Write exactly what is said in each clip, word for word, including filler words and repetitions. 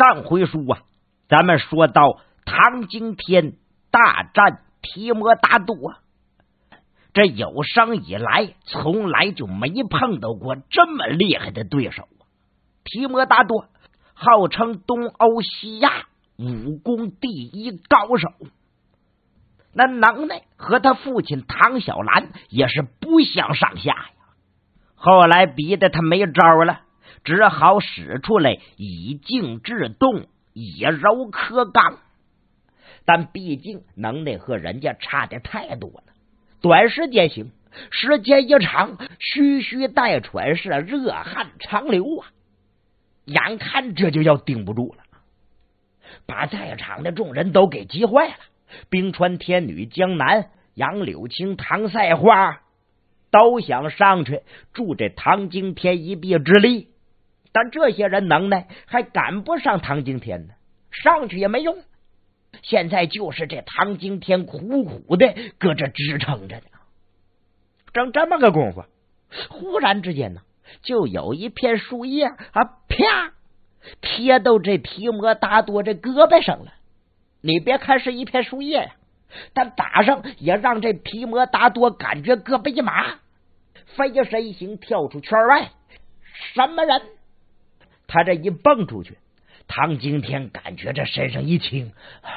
上回书啊，咱们说到唐惊天大战提摩达多，这有生以来从来就没碰到过这么厉害的对手。提摩达多号称东欧西亚武功第一高手，那能耐和他父亲唐小兰也是不相上下呀。后来逼得他没招了，只好使出来以静制动，以柔克刚。但毕竟能耐和人家差的太多了，短时间行，时间一长，须须带喘，是热汗长流啊！眼看这就要顶不住了，把在场的众人都给急坏了。冰川天女江南、杨柳青、唐赛花都想上去助这唐惊天一臂之力，但这些人能耐还赶不上唐惊天呢，上去也没用。现在就是这唐惊天苦苦的搁这支撑着呢。正这么个功夫，忽然之间呢，就有一片树叶啊，啪贴到这提摩达多这胳膊上了。你别看是一片树叶呀，但打上也让这提摩达多感觉胳膊一麻，飞身形跳出圈外。什么人？他这一蹦出去，唐惊天感觉这身上一轻，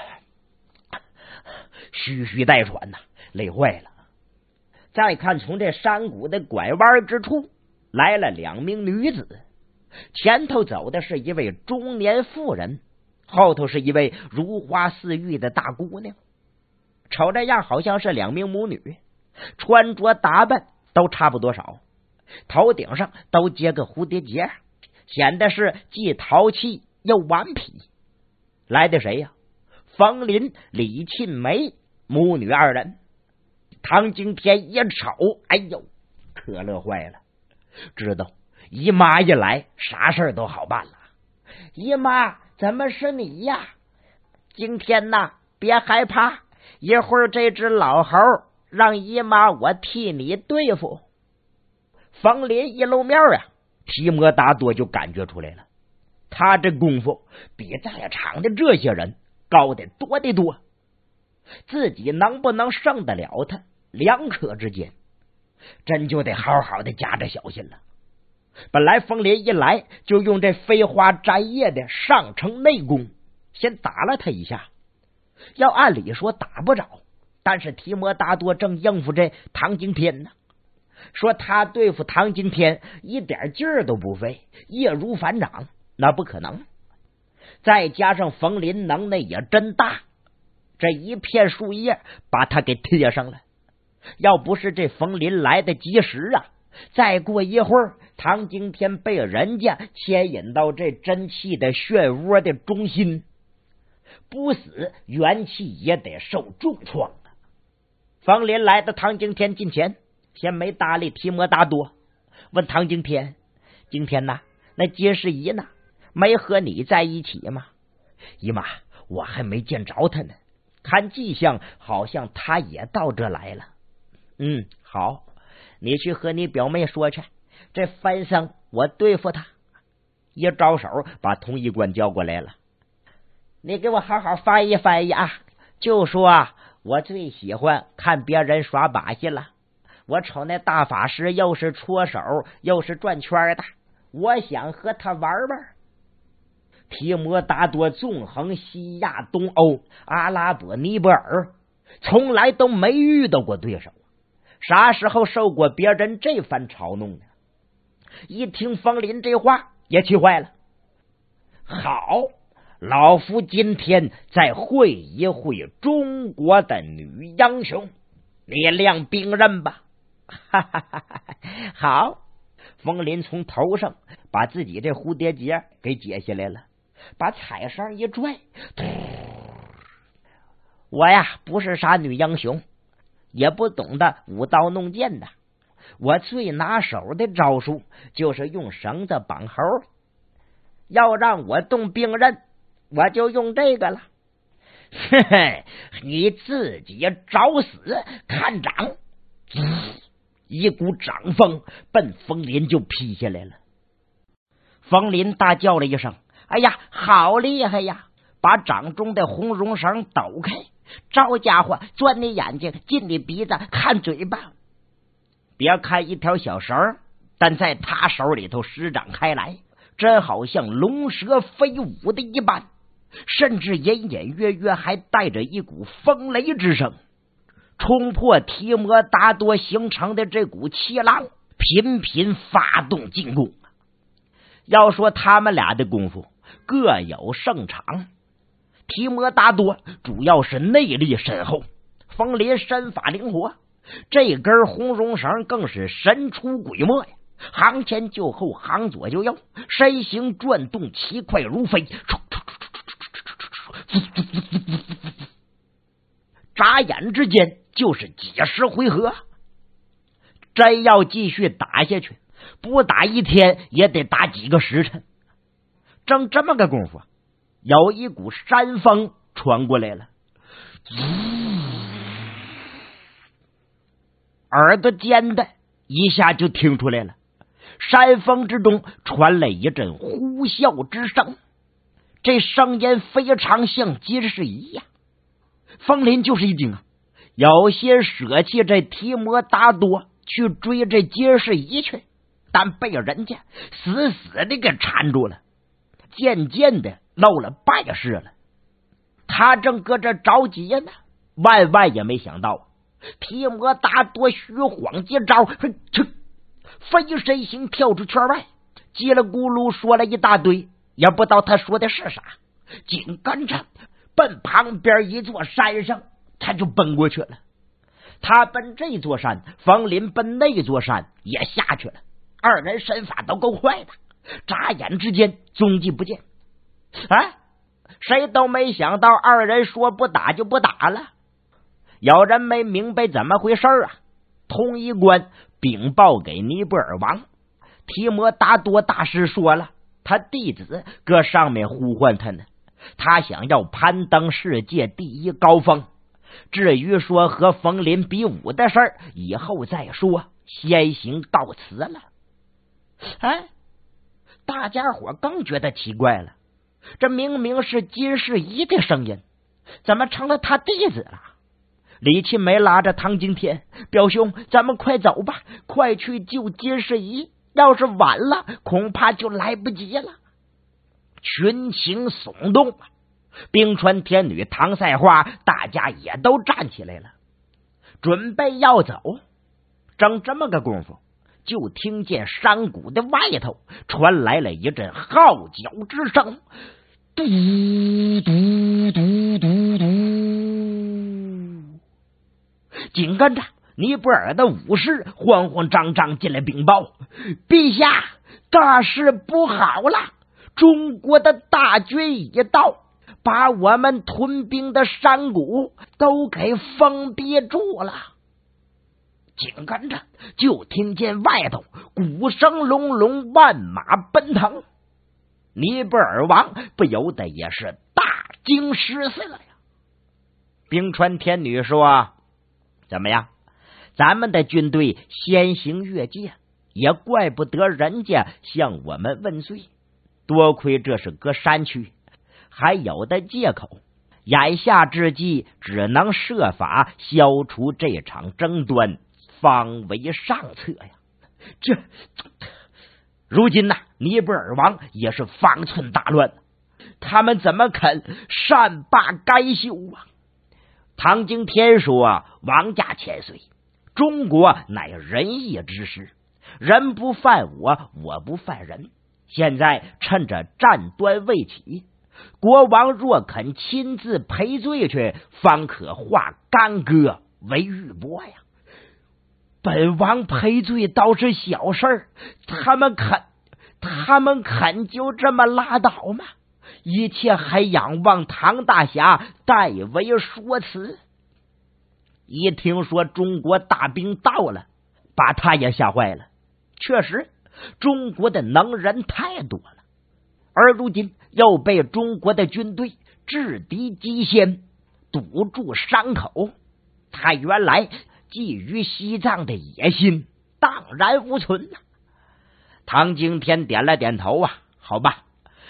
吁吁带喘呐，累坏了。再看从这山谷的拐弯之处来了两名女子，前头走的是一位中年妇人，后头是一位如花似玉的大姑娘。瞅这样好像是两名母女，穿着打扮都差不多少，头顶上都结个蝴蝶结，显得是既淘气又顽皮。来的谁呀？冯林、李沁梅母女二人。唐惊天一瞅，哎呦，可乐坏了，知道姨妈一来，啥事都好办了。姨妈，怎么是你呀？惊天呐，别害怕，一会儿这只老猴让姨妈我替你对付。冯林一露面啊，提摩达多就感觉出来了，他这功夫比在场的这些人高得多得多，自己能不能胜得了他，两可之间真就得好好的夹着小心了。本来冯林一来就用这飞花摘叶的上乘内功先打了他一下，要按理说打不着，但是提摩达多正应付这唐惊天呢，说他对付唐惊天一点劲儿都不费，易如反掌，那不可能。再加上冯林能耐也真大，这一片树叶把他给贴上了，要不是这冯林来的及时啊，再过一会儿唐惊天被人家牵引到这真气的漩涡的中心，不死元气也得受重创啊。冯林来到唐惊天近前，先没搭理提摩达多，问唐惊天：惊天呐，那金世仪呢？没和你在一起吗？姨妈，我还没见着他呢，看迹象好像他也到这来了。嗯，好，你去和你表妹说去，这范僧我对付他。一招手把童医官叫过来了，你给我好好翻译翻译啊，就说我最喜欢看别人耍把戏了，我瞅那大法师又是搓手又是转圈的，我想和他玩玩。提摩达多纵横西亚、东欧、阿拉伯、尼泊尔，从来都没遇到过对手，啥时候受过别人这番嘲弄呢？一听冯林这话也气坏了，好，老夫今天再会一会中国的女英雄，你亮兵刃吧。哈哈哈哈，好。冯林从头上把自己这蝴蝶结给解下来了，把彩绳一拽，我呀不是啥女英雄，也不懂得舞刀弄剑的，我最拿手的招数就是用绳子绑猴，要让我动兵刃，我就用这个了。嘿嘿，你自己找死，看掌！一股掌风奔冯林就劈下来了。冯林大叫了一声， 哎呀，好厉害呀！把掌中的红绒绳抖开，招家伙，钻你眼睛，进你鼻子，看嘴巴。别看一条小绳，但在他手里头施展开来，真好像龙蛇飞舞的一般，甚至隐隐约约还带着一股风雷之声，冲破提摩达多形成的这股气浪，频频发动进攻。要说他们俩的功夫各有胜场，提摩达多主要是内力深厚，风林身法灵活，这根红绒绳更是神出鬼没呀，行前就后，行左就右，身形转动，奇快如飞，眨眼之间就是几十回合。真要继续打下去，不打一天也得打几个时辰。正这么个功夫，有一股山风传过来了，耳朵尖的一下就听出来了，山风之中传来一阵呼啸之声，这声音非常像金世仪呀。风林就是一惊啊，有些舍弃这提摩达多去追这金世仪去，但被人家死死的给缠住了，渐渐的露了败势了。他正搁这着急呢，万万也没想到提摩达多虚晃接招，飞身形跳出圈外，叽里咕噜说了一大堆，也不知道他说的是啥，紧跟着奔旁边一座山上他就奔过去了。他奔这座山，冯林奔那座山也下去了，二人身法都够快的，眨眼之间踪迹不见。哎，谁都没想到二人说不打就不打了。有人没明白怎么回事啊，通一官禀报给尼泊尔王，提摩达多大师说了，他弟子搁上面呼唤他呢，他想要攀登世界第一高峰，至于说和冯林比武的事儿，以后再说，先行到此了。哎，大家伙更觉得奇怪了，这明明是金世仪的声音，怎么成了他弟子了？李庆梅拉着唐惊天，表兄，咱们快走吧，快去救金世仪，要是晚了恐怕就来不及了。群情耸动，冰川天女唐赛花大家也都站起来了，准备要走。正这么个功夫，就听见山谷的外头传来了一阵号角之声，嘟嘟嘟嘟嘟。紧跟着尼泊尔的武士慌慌张张进来禀报，陛下，大事不好了，中国的大军已到，把我们屯兵的山谷都给封闭住了。紧跟着就听见外头鼓声隆隆，万马奔腾，尼泊尔王不由得也是大惊失色了呀。冰川天女说，怎么样，咱们的军队先行越界，也怪不得人家向我们问罪，多亏这是个山区，还有的借口，眼下之际只能设法消除这场争端，方为上策呀。这如今呐、啊，尼泊尔王也是方寸大乱，他们怎么肯善罢甘休啊？唐经天说，王家千岁，中国乃仁义之师，人不犯我，我不犯人，现在趁着战端未起，国王若肯亲自赔罪去，方可化干戈为玉帛呀。本王赔罪倒是小事儿，他们肯他们肯就这么拉倒吗？一切还仰望唐大侠代为说辞。一听说中国大兵到了，把他也吓坏了。确实中国的能人太多了，而如今又被中国的军队制敌机先，堵住伤口，他原来觊觎西藏的野心荡然无存了。唐经天点了点头啊，好吧，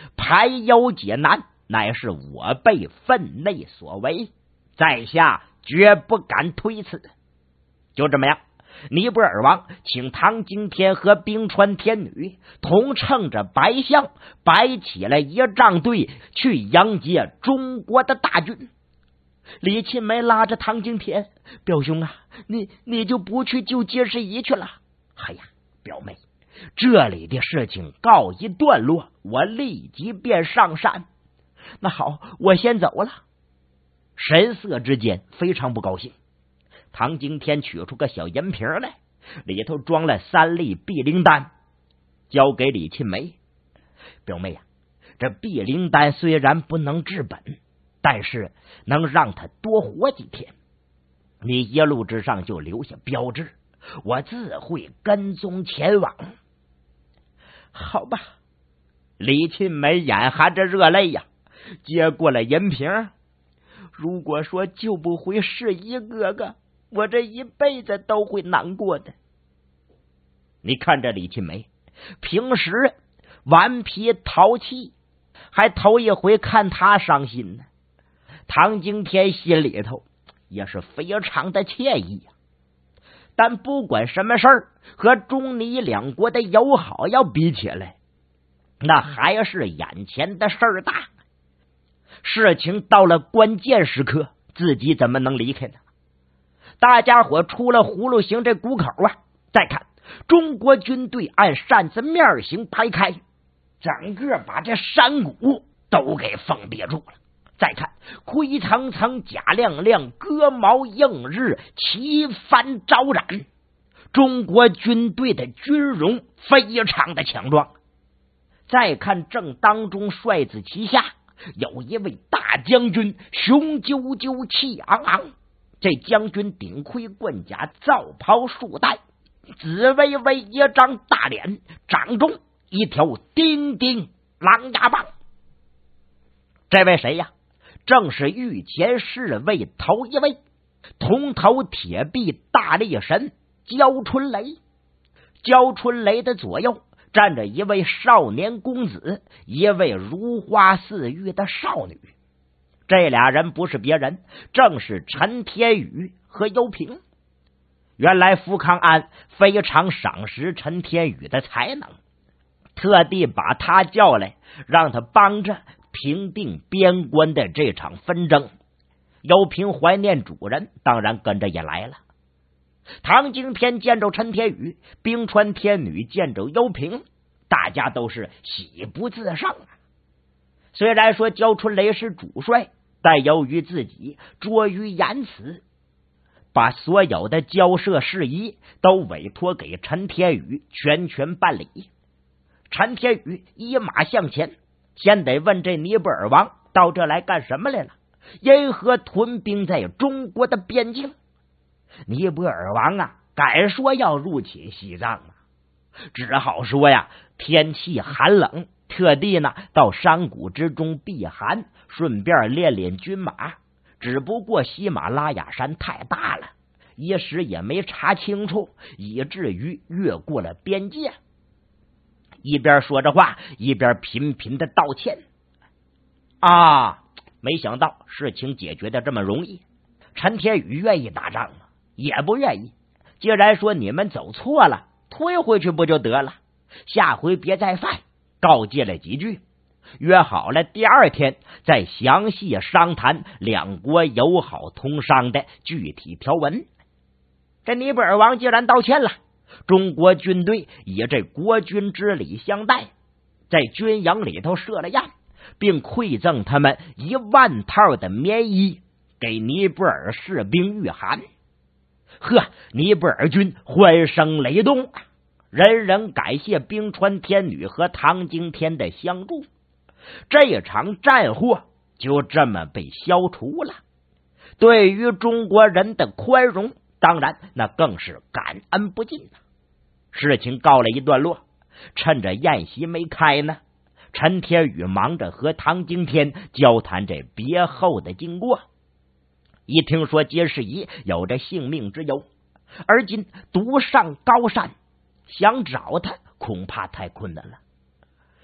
排忧解难，乃是我辈分内所为，在下绝不敢推辞。就这么样，尼泊尔王请唐惊天和冰川天女同乘着白象，摆起了一仗队去迎接中国的大军。李钦梅拉着唐惊天：“表兄啊，你你就不去救结师仪去了？”“哎呀，表妹，这里的事情告一段落，我立即便上山。”“那好，我先走了。”神色之间非常不高兴。唐惊天取出个小银瓶来，里头装了三粒避灵丹，交给李钦梅：“表妹啊，这避灵丹虽然不能治本，但是能让他多活几天。你一路之上就留下标志，我自会跟踪前往。”“好吧。”李钦梅眼含着热泪呀，接过了银瓶。“如果说救不回世一哥哥，我这一辈子都会难过的。”你看这李钦梅，平时顽皮淘气，还头一回看他伤心呢。唐惊天心里头也是非常的惬意呀。但不管什么事儿，和中尼两国的友好要比起来，那还是眼前的事儿大。事情到了关键时刻，自己怎么能离开呢？大家伙出了葫芦形这谷口啊，再看中国军队按扇子面形排开，整个把这山谷都给封闭住了。再看灰层层甲亮亮，戈矛映日，旗帆招展，中国军队的军容非常的强壮。再看正当中帅子旗下有一位大将军，雄赳赳气昂昂，这将军顶盔冠甲，皂袍束带，紫微微一张大脸，掌中一条叮叮狼牙棒。这位谁呀？正是御前侍卫头一位，铜头铁臂大力神焦春雷。焦春雷的左右站着一位少年公子，一位如花似玉的少女。这俩人不是别人，正是陈天宇和尤平。原来福康安非常赏识陈天宇的才能，特地把他叫来，让他帮着平定边关的这场纷争。尤平怀念主人，当然跟着也来了。唐惊天见着陈天宇，冰川天女见着尤平，大家都是喜不自胜啊。虽然说焦春雷是主帅，但由于自己拙于言辞，把所有的交涉事宜都委托给陈天宇全权办理。陈天宇一马向前，先得问这尼泊尔王到这来干什么来了，因何屯兵在中国的边境？尼泊尔王啊，敢说要入侵西藏吗？只好说呀，天气寒冷，特地呢到山谷之中避寒，顺便练练军马。只不过喜马拉雅山太大了，一时也没查清楚，以至于越过了边界。一边说着话，一边频频的道歉。啊，没想到事情解决的这么容易。陈天宇愿意打仗吗？也不愿意。既然说你们走错了，推回去不就得了？下回别再犯。告诫了几句，约好了第二天再详细商谈两国友好通商的具体条文。这尼泊尔王既然道歉了，中国军队以这国军之礼相待，在军营里头设了宴，并馈赠他们一万套的棉衣给尼泊尔士兵御寒。呵，尼泊尔军欢声雷动，人人感谢冰川天女和唐惊天的相助。这场战祸就这么被消除了。对于中国人的宽容，当然那更是感恩不尽。事情告了一段落，趁着宴席没开呢，陈天宇忙着和唐惊天交谈这别后的经过。一听说结世仪有着性命之忧，而今独上高山，想找他恐怕太困难了。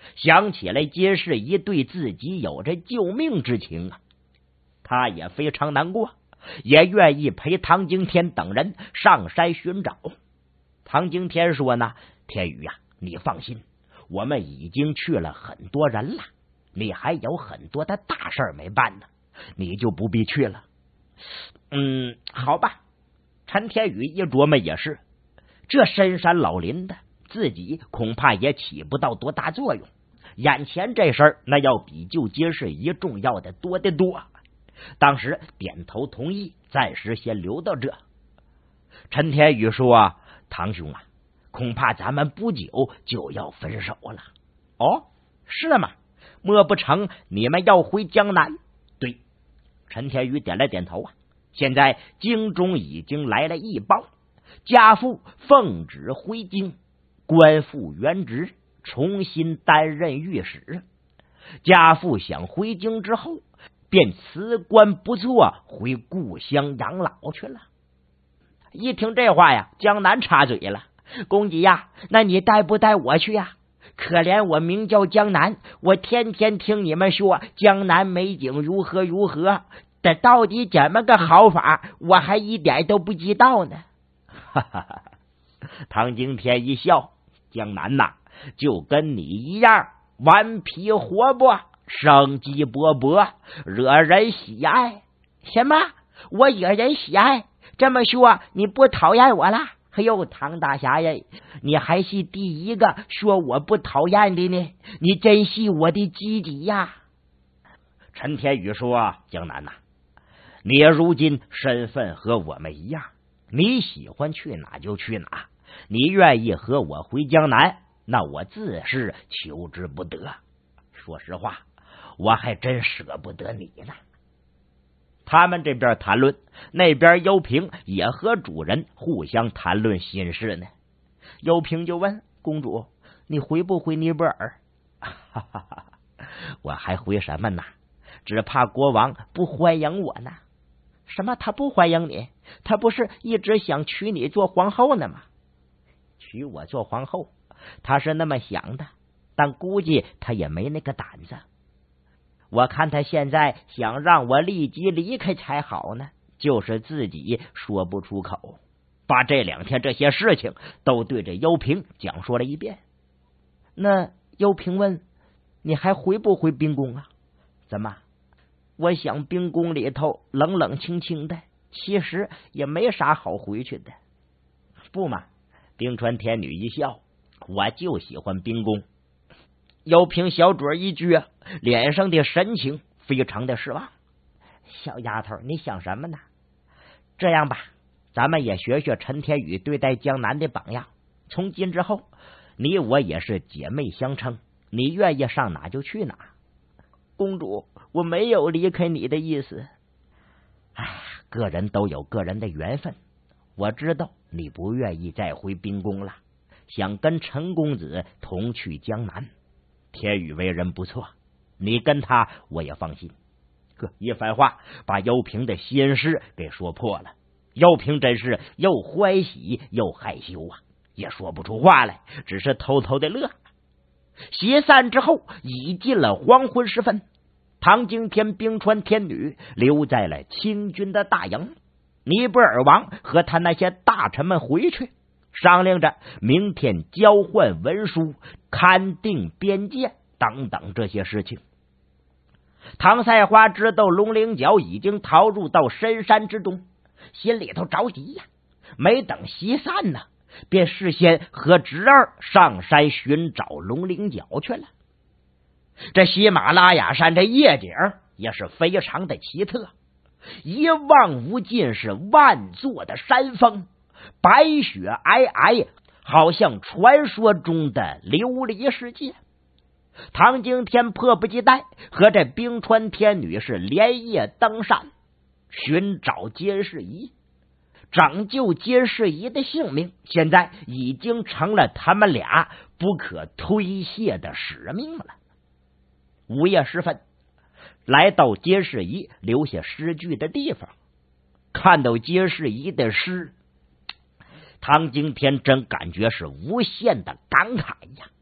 想起来金世仪对自己有着救命之情啊，他也非常难过，也愿意陪唐惊天等人上山寻找。唐惊天说呢，天宇呀、啊，你放心，我们已经去了很多人了，你还有很多的大事没办呢，你就不必去了。嗯，好吧。陈天宇一琢磨也是，这深山老林的，自己恐怕也起不到多大作用，眼前这事儿那要比救金世仪重要的多得多。当时点头同意，暂时先留到这。陈天宇说，唐兄啊，恐怕咱们不久就要分手了。哦，是吗？莫不成你们要回江南？对，陈天宇点了点头啊。现在京中已经来了一帮，家父奉旨回京，官复原职，重新担任御史。家父想回京之后，便辞官不做，回故乡养老去了。一听这话呀，江南插嘴了，公鸡呀，那你带不带我去呀？可怜我名叫江南，我天天听你们说江南美景如何如何，这到底怎么个好法，我还一点都不知道呢。哈哈哈！唐惊天一笑，江南呐、啊，就跟你一样，顽皮活泼，生机勃勃，惹人喜爱。什么？我惹人喜爱？这么说你不讨厌我了？哎呦，唐大侠呀，你还是第一个说我不讨厌的呢，你真是我的知己呀。陈天宇说，江南呐、啊，你如今身份和我们一样，你喜欢去哪就去哪，你愿意和我回江南，那我自是求之不得。说实话，我还真舍不得你呢。他们这边谈论，那边幽平也和主人互相谈论心事呢。幽平就问公主，你回不回尼泊尔？哈哈哈，我还回什么呢？只怕国王不欢迎我呢。什么？他不欢迎你？他不是一直想娶你做皇后呢吗？娶我做皇后，他是那么想的，但估计他也没那个胆子。我看他现在想让我立即离开才好呢，就是自己说不出口，把这两天这些事情都对着幽平讲述了一遍。那幽平问，你还回不回冰宫啊？怎么？我想冰宫里头冷冷清清的，其实也没啥好回去的。不嘛，冰川天女一笑，我就喜欢冰宫。幽平小嘴一撅，脸上的神情非常的失望。小丫头，你想什么呢？这样吧，咱们也学学陈天宇对待江南的榜样，从今之后你我也是姐妹相称，你愿意上哪就去哪。公主，我没有离开你的意思。哎，个人都有个人的缘分，我知道你不愿意再回冰宫了，想跟陈公子同去江南。天宇为人不错，你跟他我也放心。呵，一番话把幽平的心事给说破了。幽平真是又欢喜又害羞啊，也说不出话来，只是偷偷的乐。席散之后，已近了黄昏时分，唐惊天、冰川天女留在了清军的大营。尼泊尔王和他那些大臣们回去，商量着明天交换文书、勘定边界等等这些事情。唐赛花知道龙灵角已经逃入到深山之中，心里头着急呀、啊，没等席散呢，便事先和侄儿上山寻找龙灵角去了。这喜马拉雅山这夜景也是非常的奇特，一望无尽是万座的山峰，白雪皑皑，好像传说中的琉璃世界。唐惊天迫不及待和这冰川天女是连夜登山寻找金世仪，拯救金世仪的性命现在已经成了他们俩不可推卸的使命了。午夜时分，来到金世仪留下诗句的地方，看到金世仪的诗，唐惊天真感觉是无限的感慨呀。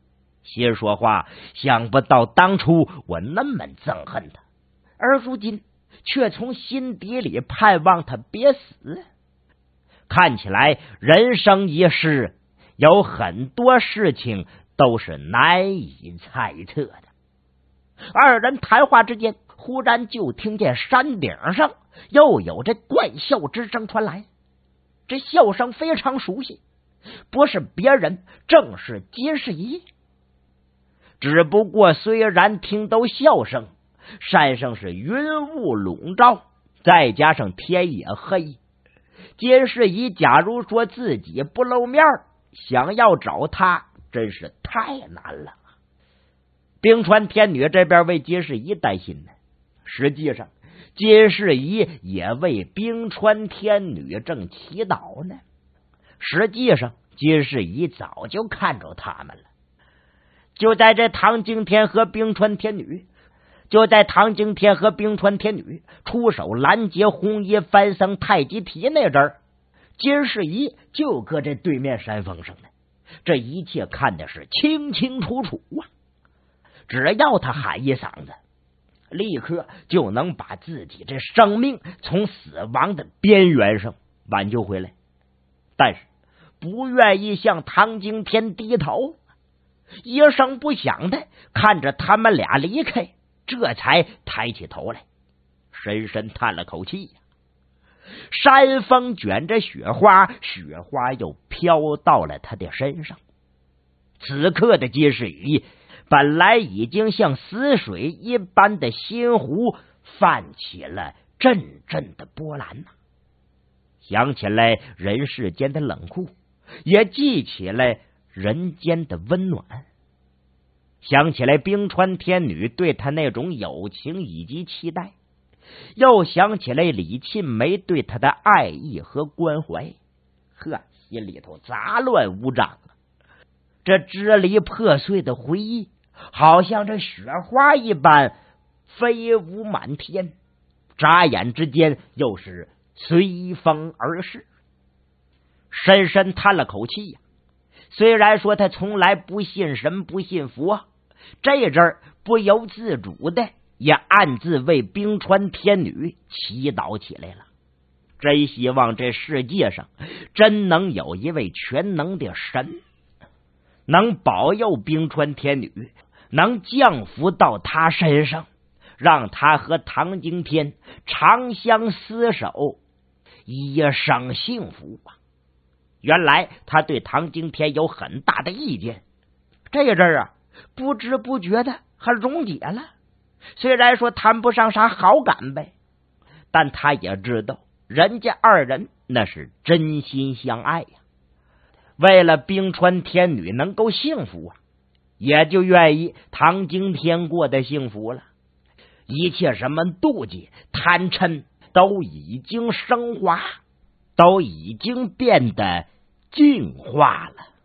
心说话，想不到当初我那么憎恨他，而如今却从心底里盼望他别死。看起来人生一世，有很多事情都是难以猜测的。二人谈话之间，忽然就听见山顶上又有这怪笑之声传来，这笑声非常熟悉，不是别人，正是金世一。只不过虽然听到笑声，山上是云雾笼罩，再加上天也黑，金世一假如说自己不露面，想要找他真是太难了。冰川天女这边为金世一担心呢，实际上金世一也为冰川天女正祈祷呢。实际上金世一早就看着他们了。就在这唐惊天和冰川天女就在唐惊天和冰川天女出手拦截红衣翻僧太极体那阵儿，金世一就搁这对面山峰上呢，这一切看的是清清楚楚啊！只要他喊一嗓子，立刻就能把自己这生命从死亡的边缘上挽救回来。但是不愿意向唐惊天低头，一声不响的看着他们俩离开，这才抬起头来，深深叹了口气。山风卷着雪花，雪花又飘到了他的身上。此刻的金世一本来已经像死水一般的心湖泛起了阵阵的波澜呐、啊，想起来人世间的冷酷，也记起来人间的温暖，想起来冰川天女对他那种友情以及期待，又想起来李沁梅对他的爱意和关怀，呵，心里头杂乱无章。这支离破碎的回忆好像这雪花一般飞舞满天，眨眼之间又是随风而逝。深深叹了口气呀、啊，虽然说他从来不信神不信佛，这阵儿不由自主的也暗自为冰川天女祈祷起来了。真希望这世界上真能有一位全能的神，能保佑冰川天女，能降福到他身上，让他和唐惊天长相厮守，一生幸福啊！原来他对唐惊天有很大的意见，这阵儿啊，不知不觉的还溶解了。虽然说谈不上啥好感呗，但他也知道人家二人那是真心相爱呀、啊。为了冰川天女能够幸福啊，也就愿意唐惊天过得幸福了。一切什么妒忌、贪嗔都已经升华，都已经变得净化了。